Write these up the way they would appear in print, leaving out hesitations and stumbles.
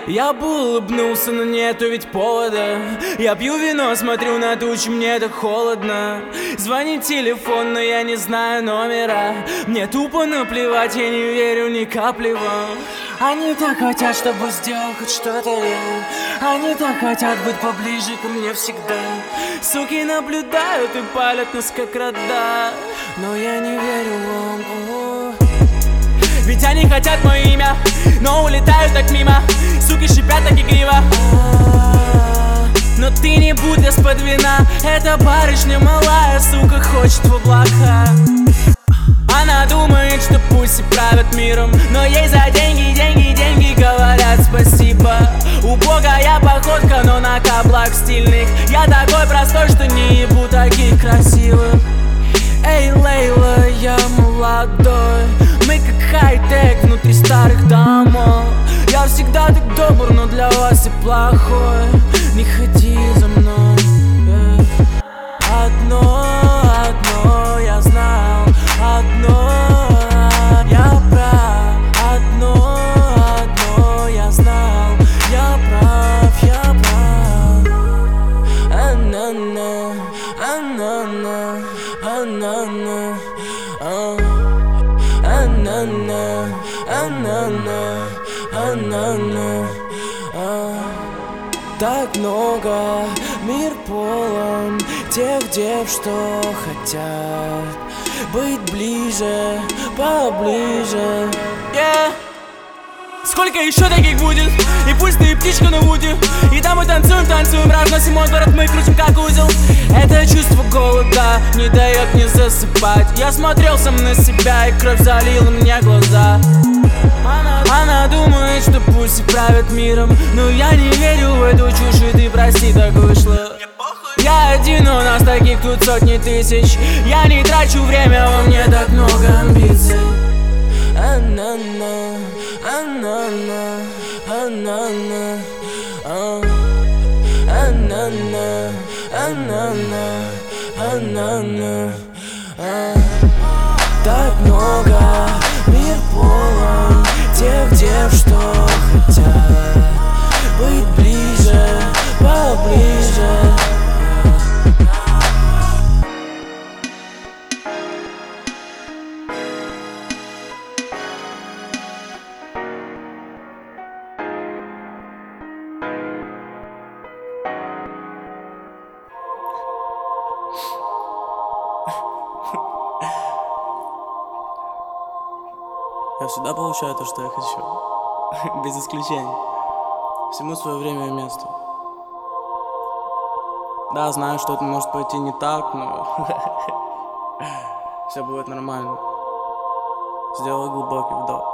Я бы улыбнулся, но нету ведь повода. Я пью вино, смотрю на тучи, мне так холодно. Звонит телефон, но я не знаю номера. Мне тупо наплевать, я не верю ни капли вам. Они так хотят, чтобы сделал хоть что-то я. Они так хотят быть поближе ко мне всегда. Суки наблюдают и палят нас как рода. Но я не верю вам. Ведь они хотят мое имя, но улетают так мимо. Суки шипят так игриво. Но ты не будь из-под вина. Эта барышня малая, сука, хочет в облака. Она думает, что пусть и правят миром, но ей за деньги, деньги, деньги говорят спасибо. Убогая походка, но на каблах стильных. Я такой простой, что не ебу таких красивых. Эй, Лейла, я молодой. Мы как хай-тек внутри старых домов. Я всегда так добр, но для вас и плохой. Не ходи за мной. Одно я знал. Одно я прав. Одно я знал. Я прав, я прав. А-на-на, а-на-на, а-на-на, а-на-на, а-на-на, а-на-на. Так много, мир полон тех дев, что хотят быть ближе, поближе. Сколько еще таких будет? И пусть ты птичка на вуде. И там мы танцуем, разносим мой город, мы крутим как узел. Это чувство голода не дает мне засыпать. Я смотрел сам на себя, и кровь залила мне глаза. Она думает, что пусть и правят миром, но я не верю в эту чушь, и ты прости, так вышло. Я один, у нас таких тут сотни тысяч. Я не трачу время, во мне так много амбиций. А-на-на, а-на-на, а-на-на, а-на-на, а-на-на, а-на-на. Так много, мир полон тех дев, что хотят быть ближе, поближе. Я всегда получаю то, что я хочу. Без исключения. Всему свое время и место. Да, знаю, что это может пойти не так, но все будет нормально. Сделай глубокий вдох.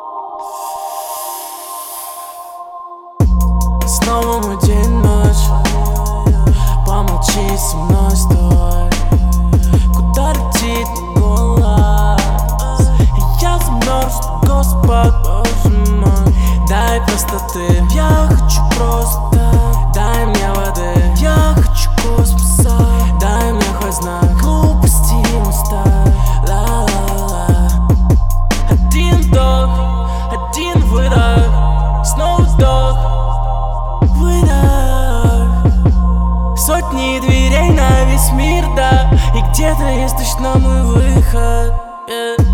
Снова мой день, ночь. Помолчи со мной, стой. Куда летит голос? Я замерз, Господь, боже мой. Дай простоты. Я хочу просто. Дай мне воды. Я хочу космоса. Дай мне хоть знак глупости моста. Ла-ла-ла. Один вдох, один выдох. Снова вдох, выдох. Сотни дверей на весь мир, да. И где-то есть точно мой выход.